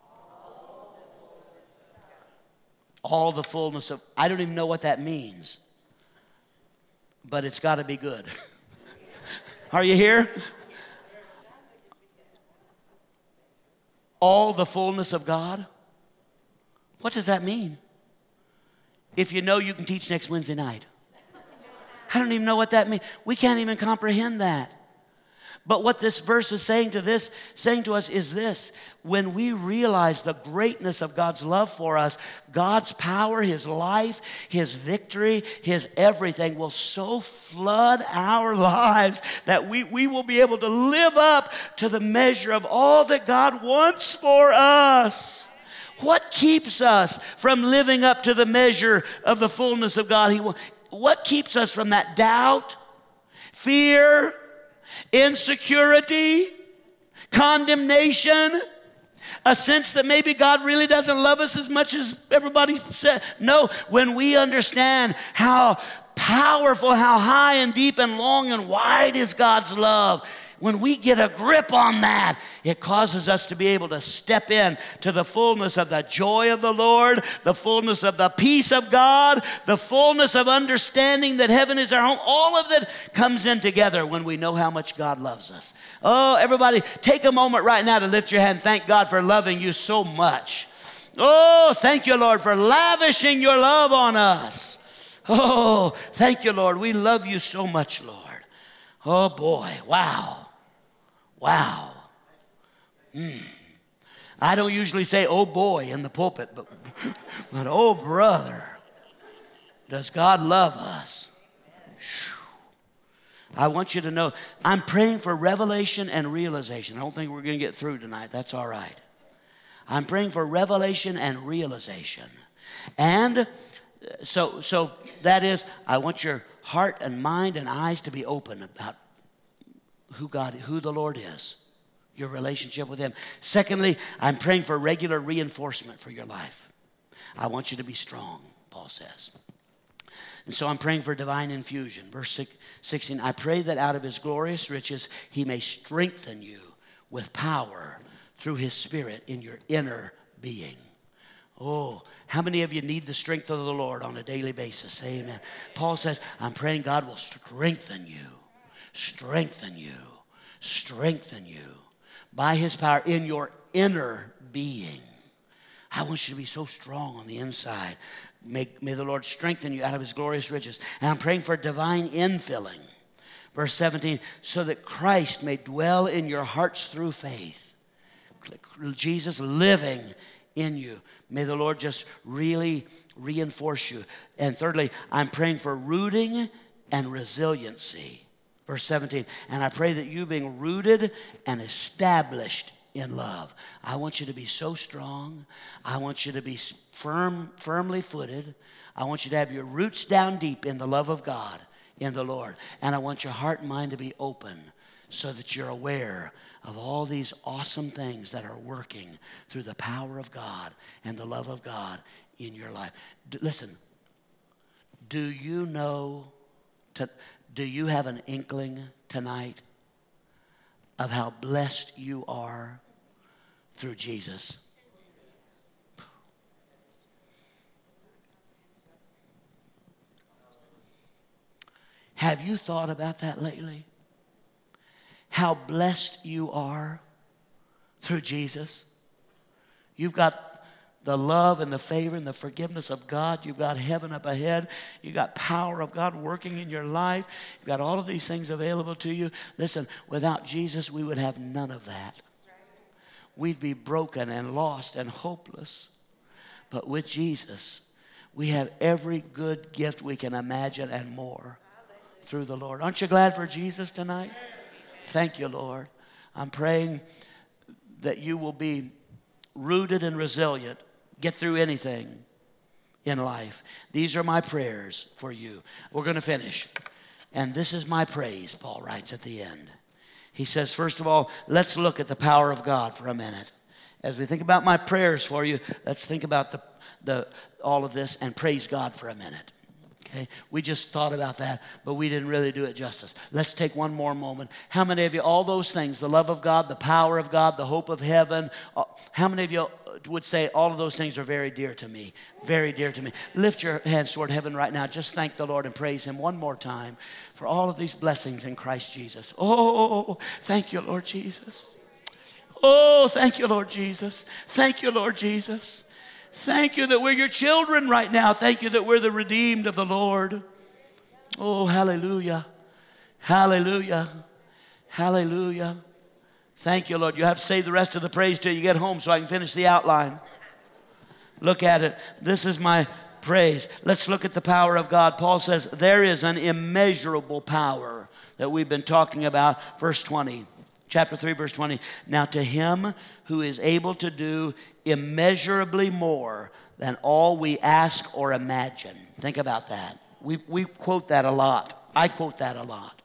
all the fullness of, I don't even know what that means, but it's got to be good. Are you here? All the fullness of God? What does that mean? If you know, you can teach next Wednesday night. I don't even know what that means. We can't even comprehend that. But what this verse is saying to this, saying to us is this: when we realize the greatness of God's love for us, God's power, His life, His victory, His everything will so flood our lives that we, we will be able to live up to the measure of all that God wants for us. What keeps us from living up to the measure of the fullness of God? He wants. What keeps us from that? Doubt, fear, insecurity, condemnation, a sense that maybe God really doesn't love us as much as everybody said. No, when we understand how powerful, how high and deep and long and wide is God's love, when we get a grip on that, it causes us to be able to step in to the fullness of the joy of the Lord, the fullness of the peace of God, the fullness of understanding that heaven is our home. All of that comes in together when we know how much God loves us. Oh, everybody, take a moment right now to lift your hand. Thank God for loving you so much. Oh, thank you, Lord, for lavishing your love on us. Oh, thank you, Lord. We love you so much, Lord. Oh, boy. Wow. Wow. Mm. I don't usually say, oh boy, in the pulpit, but, but oh brother, does God love us? Whew. I want you to know, I'm praying for revelation and realization. I don't think we're going to get through tonight. That's all right. I'm praying for revelation and realization. And so, so that is, I want your heart and mind and eyes to be open about who God, who the Lord is, your relationship with Him. Secondly, I'm praying for regular reinforcement for your life. I want you to be strong, Paul says. And so I'm praying for divine infusion. Verse sixteen, I pray that out of His glorious riches He may strengthen you with power through His Spirit in your inner being. Oh, how many of you need the strength of the Lord on a daily basis? Say amen. Paul says, I'm praying God will strengthen you. Strengthen you, strengthen you by His power in your inner being. I want you to be so strong on the inside. May, may the Lord strengthen you out of His glorious riches. And I'm praying for divine infilling. Verse seventeen, so that Christ may dwell in your hearts through faith. Jesus living in you. May the Lord just really reinforce you. And thirdly, I'm praying for rooting and resiliency. Verse seventeen, and I pray that you being rooted and established in love. I want you to be so strong. I want you to be firm, firmly footed. I want you to have your roots down deep in the love of God, in the Lord. And I want your heart and mind to be open so that you're aware of all these awesome things that are working through the power of God and the love of God in your life. D- listen, do you know... To, Do you have an inkling tonight of how blessed you are through Jesus? Have you thought about that lately? How blessed you are through Jesus. You've got the love and the favor and the forgiveness of God. You've got heaven up ahead. You've got power of God working in your life. You've got all of these things available to you. Listen, without Jesus, we would have none of that. We'd be broken and lost and hopeless. But with Jesus, we have every good gift we can imagine and more through the Lord. Aren't you glad for Jesus tonight? Thank you, Lord. I'm praying that you will be rooted and resilient. Get through anything in life. These are my prayers for you. We're going to finish. And this is my praise, Paul writes at the end. He says, first of all, let's look at the power of God for a minute. As we think about my prayers for you, let's think about the, the all of this and praise God for a minute. Okay? We just thought about that, but we didn't really do it justice. Let's take one more moment. How many of you, all those things, the love of God, the power of God, the hope of heaven, how many of you would say all of those things are very dear to me, very dear to me? Lift your hands toward heaven right now. Just thank the Lord and praise him one more time for all of these blessings in Christ Jesus. Oh, thank you, Lord Jesus. Oh, thank you, Lord Jesus. Thank you, Lord Jesus. Thank you that we're your children right now. Thank you that we're the redeemed of the Lord. Oh, hallelujah. Hallelujah. Hallelujah. Thank you, Lord. You have to say the rest of the praise till you get home so I can finish the outline. Look at it. This is my praise. Let's look at the power of God. Paul says there is an immeasurable power that we've been talking about. Verse twenty. Chapter three, verse twenty. Now to him who is able to do immeasurably more than all we ask or imagine. Think about that. We, we quote that a lot. I quote that a lot.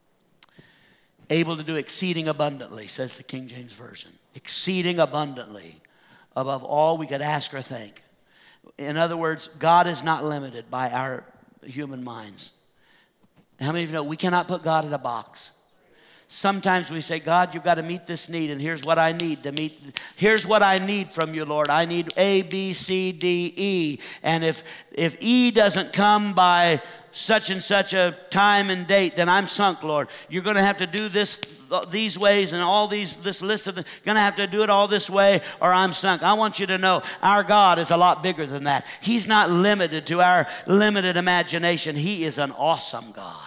Able to do exceeding abundantly, says the King James Version. Exceeding abundantly above all we could ask or think. In other words, God is not limited by our human minds. How many of you know we cannot put God in a box? Sometimes we say, God, you've got to meet this need, and here's what I need to meet. Here's what I need from you, Lord. I need A, B, C, D, E. And if if E doesn't come by such and such a time and date, then I'm sunk, Lord. You're going to have to do this these ways and all these, this list of, you're going to have to do it all this way or I'm sunk. I want you to know our God is a lot bigger than that. He's not limited to our limited imagination. He is an awesome God.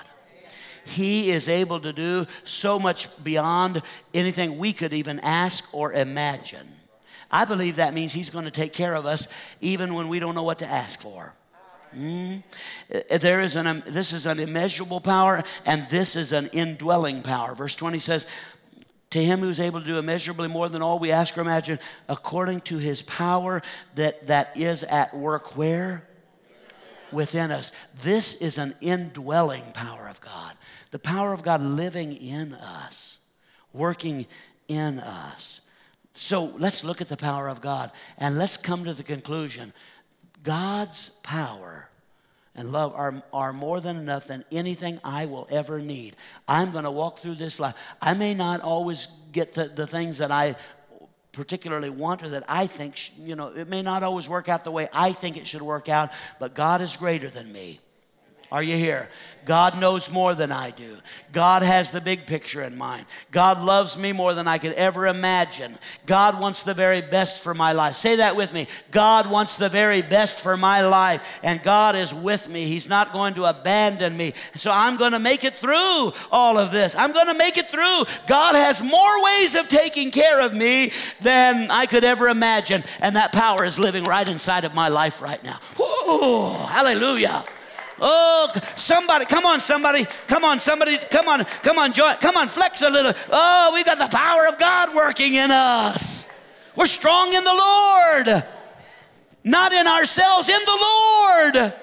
He is able to do so much beyond anything we could even ask or imagine. I believe that means he's going to take care of us even when we don't know what to ask for. Mm. There is an, um, this is an immeasurable power, and this is an indwelling power. Verse twenty says, to him who's able to do immeasurably more than all we ask or imagine, according to his power that, that is at work where? Within us. This is an indwelling power of God. The power of God living in us, working in us. So let's look at the power of God and let's come to the conclusion. God's power and love are, are more than enough than anything I will ever need. I'm going to walk through this life. I may not always get the, the things that I particularly want or that I think, you know, it may not always work out the way I think it should work out, but God is greater than me. Are you here? God knows more than I do. God has the big picture in mind. God loves me more than I could ever imagine. God wants the very best for my life. Say that with me. God wants the very best for my life, and God is with me. He's not going to abandon me. So I'm going to make it through all of this. I'm going to make it through. God has more ways of taking care of me than I could ever imagine, and that power is living right inside of my life right now. Woo, hallelujah. Oh, somebody, come on, somebody, come on, somebody, come on, come on, join, come on, flex a little. Oh, we got the power of God working in us. We're strong in the Lord, not in ourselves, in the Lord.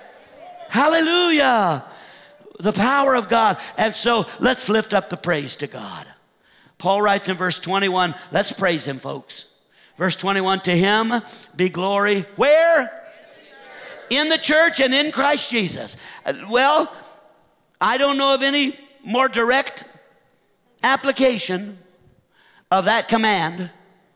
Hallelujah. The power of God. And so let's lift up the praise to God. Paul writes in verse twenty-one, let's praise him, folks. Verse twenty-one, to him be glory, where? In the church and in Christ Jesus. Well, I don't know of any more direct application of that command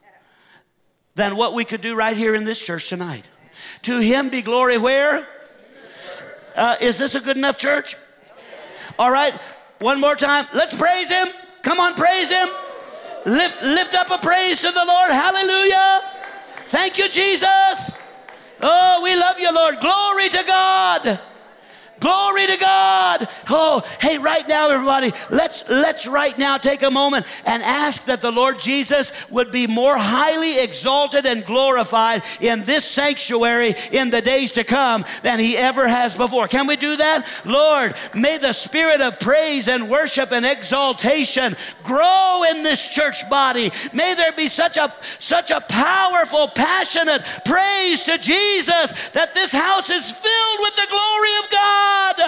than what we could do right here in this church tonight. To him be glory where? Uh, is this a good enough church? All right, one more time. Let's praise him. Come on, praise him. Lift, lift up a praise to the Lord. Hallelujah. Thank you, Jesus. Oh, we love you, Lord. Glory to God. Glory to God. Oh, hey, right now, everybody, let's let's right now take a moment and ask that the Lord Jesus would be more highly exalted and glorified in this sanctuary in the days to come than he ever has before. Can we do that? Lord, may the spirit of praise and worship and exaltation grow in this church body. May there be such a such a powerful, passionate praise to Jesus that this house is filled with the glory of God.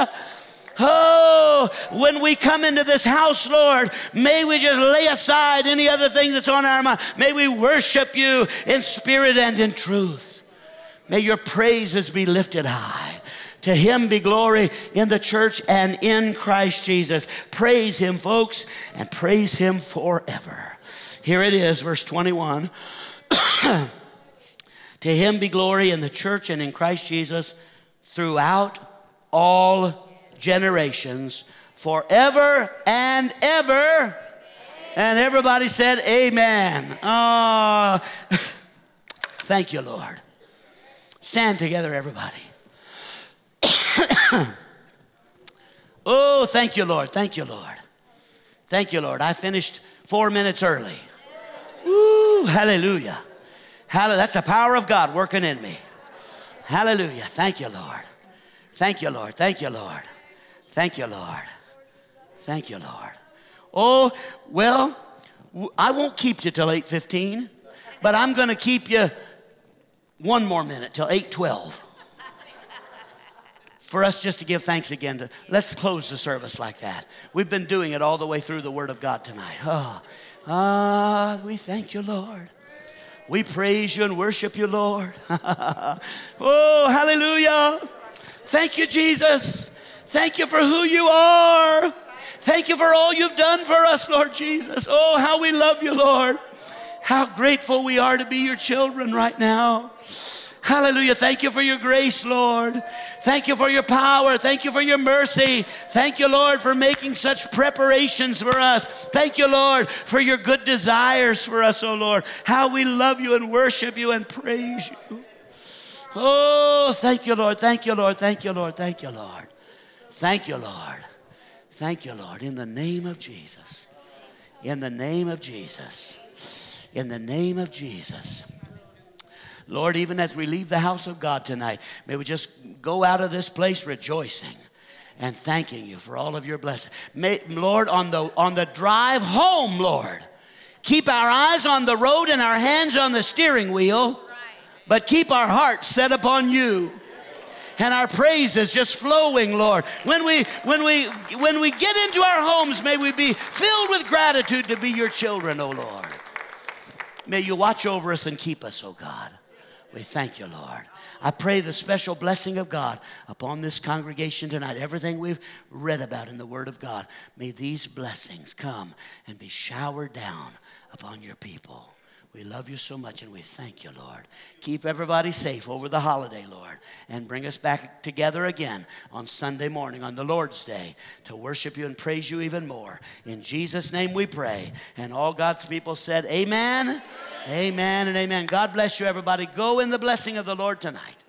Oh, when we come into this house, Lord, may we just lay aside any other thing that's on our mind. May we worship you in spirit and in truth. May your praises be lifted high. To him be glory in the church and in Christ Jesus. Praise him, folks, and praise him forever. Here it is, verse twenty-one. To him be glory in the church and in Christ Jesus throughout all generations, forever and ever. And everybody said amen. Oh, thank you, Lord. Stand together, everybody. Oh, thank you, Lord. Thank you, Lord. Thank you, Lord. I finished four minutes early. Woo, hallelujah. Hallelujah. That's the power of God working in me. Hallelujah. Thank you, Lord. Thank you, Lord. Thank you, Lord. Thank you, Lord. Thank you, Lord. Oh, well, I won't keep you till eight fifteen, but I'm going to keep you one more minute till eight twelve. For us just to give thanks again. To, let's close the service like that. We've been doing it all the way through the Word of God tonight. Oh, ah, we thank you, Lord. We praise you and worship you, Lord. Oh, hallelujah. Thank you, Jesus. Thank you for who you are. Thank you for all you've done for us, Lord Jesus. Oh, how we love you, Lord. How grateful we are to be your children right now. Hallelujah. Thank you for your grace, Lord. Thank you for your power. Thank you for your mercy. Thank you, Lord, for making such preparations for us. Thank you, Lord, for your good desires for us, oh Lord. How we love you and worship you and praise you. Oh, thank you, Lord. Thank you, Lord. Thank you, Lord. Thank you, Lord. Thank you, Lord. Thank you, Lord. In the name of Jesus. In the name of Jesus. In the name of Jesus. Lord, even as we leave the house of God tonight, may we just go out of this place rejoicing and thanking you for all of your blessings. May, Lord, on the, on the drive home, Lord, keep our eyes on the road and our hands on the steering wheel. But keep our hearts set upon you. And our praises just flowing, Lord. When we when we when we get into our homes, may we be filled with gratitude to be your children, oh Lord. May you watch over us and keep us, oh God. We thank you, Lord. I pray the special blessing of God upon this congregation tonight. Everything we've read about in the Word of God, may these blessings come and be showered down upon your people. We love you so much and we thank you, Lord. Keep everybody safe over the holiday, Lord, and bring us back together again on Sunday morning, on the Lord's Day, to worship you and praise you even more. In Jesus' name we pray. And all God's people said, amen, amen, amen and amen. God bless you, everybody. Go in the blessing of the Lord tonight.